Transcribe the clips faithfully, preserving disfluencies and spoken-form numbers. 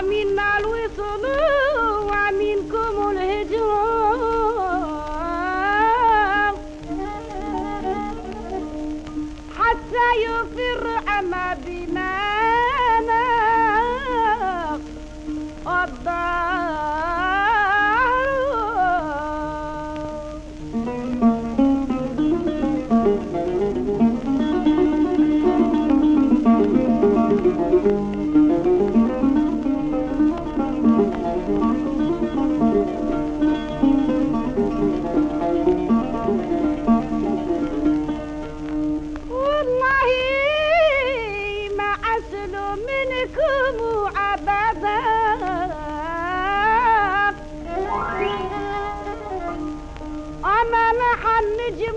عمينا الوصول وعمينكم الهجرة حتى يفر عما بيننا الدار. والله ما عسل منكم عبدا أما نحن نجم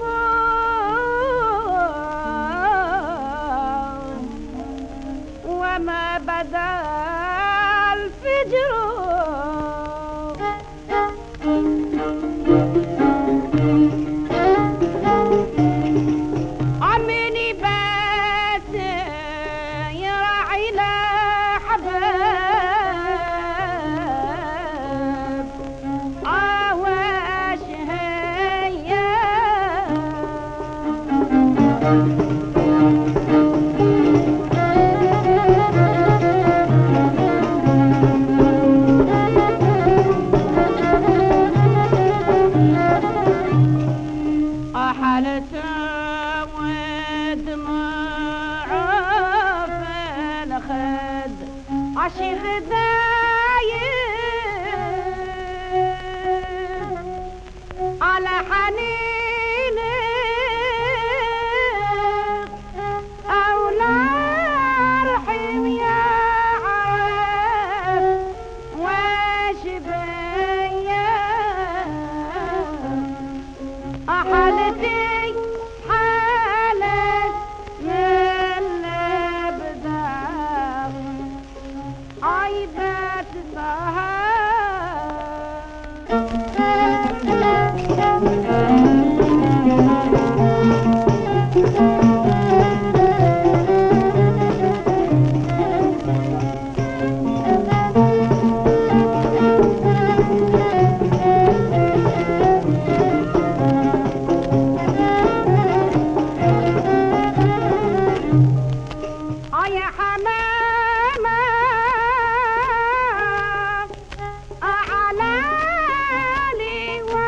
وما بدا الفجر عمني بات يراعي لحباب عواش هيا أحلت ودموع في الخد عشي غدايب على حنيني أولى رحم يا عرب واش بيا أحلتي حالت من الابداع عيبات يا حمامة أعلالي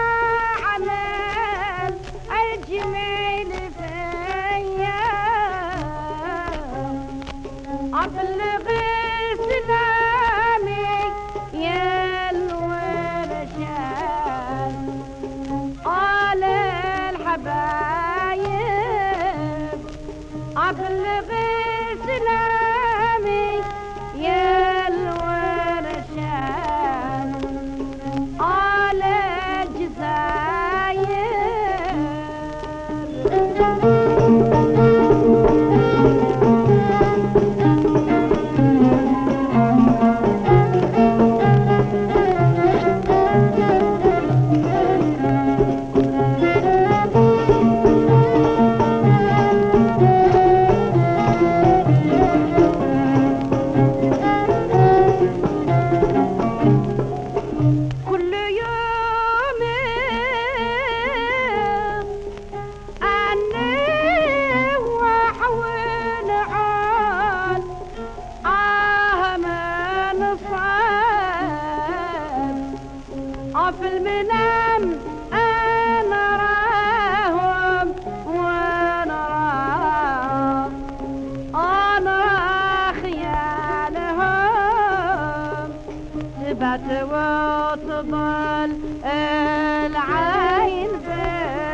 وعمل الجميل فيا أبلغ سلامي يا الورشان قال الحبايب أبلغ سلامي يا الورشان على الجزاير في المنام أنا راهم وأنا راه أنا خيالهم تبات وتضل العين في